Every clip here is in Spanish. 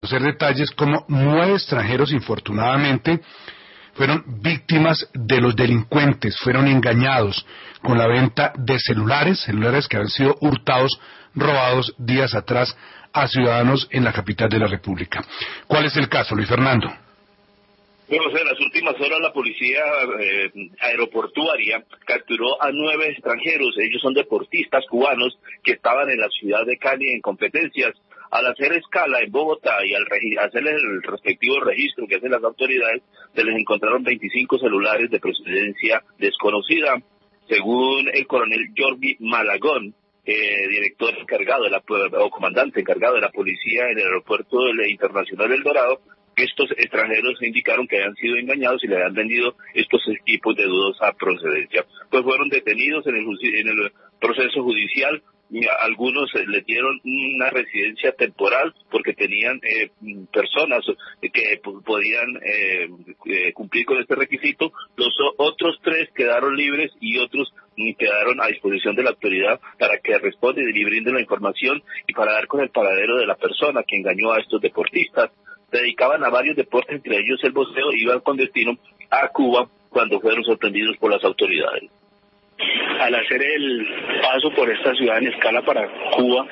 Hacer detalles como 9 extranjeros, infortunadamente, fueron víctimas de los delincuentes, fueron engañados con la venta de celulares que habían sido hurtados, robados días atrás a ciudadanos en la capital de la República. ¿Cuál es el caso, Luis Fernando? Bueno, en las últimas horas la policía aeroportuaria capturó a 9 extranjeros. Ellos son deportistas cubanos que estaban en la ciudad de Cali en competencias. Al hacer escala en Bogotá y al hacerles el respectivo registro que hacen las autoridades, se les encontraron 25 celulares de procedencia desconocida. Según el coronel Jordi Malagón, director encargado o comandante encargado de la policía en el aeropuerto internacional El Dorado, estos extranjeros indicaron que habían sido engañados y le habían vendido estos equipos de dudosa procedencia. Pues fueron detenidos en el proceso judicial. Algunos les dieron una residencia temporal porque tenían personas que podían cumplir con este requisito. Los otros 3 quedaron libres y otros quedaron a disposición de la autoridad para que respondan y brinden la información y para dar con el paradero de la persona que engañó a estos deportistas. Se dedicaban a varios deportes, entre ellos el boxeo, y iban con destino a Cuba cuando fueron sorprendidos por las autoridades. Al hacer el paso por esta ciudad en escala para Cuba,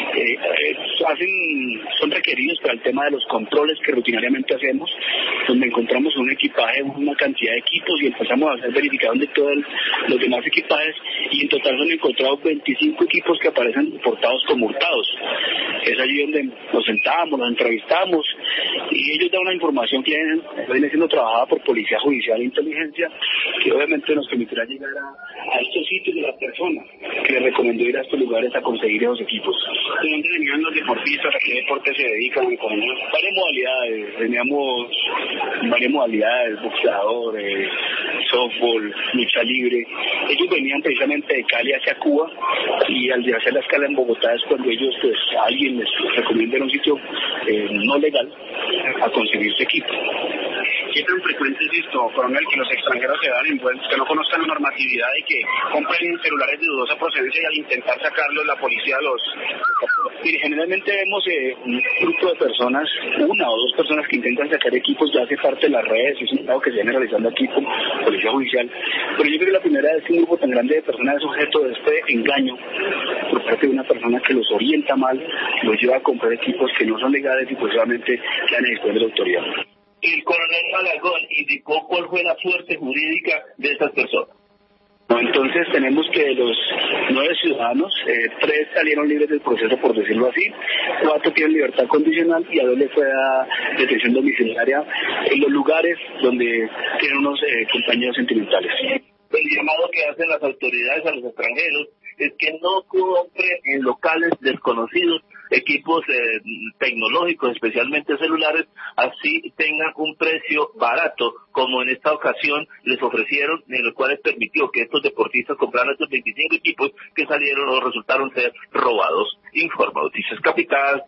son requeridos para el tema de los controles que rutinariamente hacemos, donde encontramos un equipaje, una cantidad de equipos y empezamos a hacer verificación de todos los demás equipajes, y en total son encontrados 25 equipos que aparecen reportados como hurtados. Es allí donde nos sentamos, nos entrevistamos y ellos dan una información que viene siendo trabajada por Policía Judicial e Inteligencia, que obviamente nos permitirá llegar a estos sitios de las personas que les recomendó ir a estos lugares a conseguir esos equipos. ¿De dónde venían los deportistas? ¿A qué deporte se dedican? Varias modalidades, boxeador, softball, lucha libre. Ellos venían precisamente de Cali hacia Cuba, y al de hacer la escala en Bogotá es cuando ellos, a alguien les recomienda un sitio no legal a conseguir su equipo. ¿Qué tan frecuente es esto, coronel, que los extranjeros se dan envueltos, que no conozcan la normatividad y que compren celulares de dudosa procedencia y al intentar sacarlos la policía los... Mire, generalmente vemos un grupo de personas, 1 o 2 personas que intentan sacar equipos, ya hace parte de las redes, es un trabajo que se viene realizando aquí con Policía Judicial, pero yo creo que la primera vez que un grupo tan grande de personas es objeto de este engaño por parte de una persona que los orienta mal, los lleva a comprar equipos que no son legales y pues realmente quedan en disposición de la autoridad. El coronel Malagón indicó cuál fue la suerte jurídica de estas personas. Entonces tenemos que de los 9 ciudadanos, 3 salieron libres del proceso, por decirlo así, 4 tienen libertad condicional y a 2 le fue a detención domiciliaria en los lugares donde tienen unos compañeros sentimentales. El llamado que hacen las autoridades a los extranjeros es que no compren en locales desconocidos equipos tecnológicos, especialmente celulares, así tengan un precio barato, como en esta ocasión les ofrecieron, en los cuales permitió que estos deportistas compraran estos 25 equipos que salieron o resultaron ser robados. Informa Noticias Capital,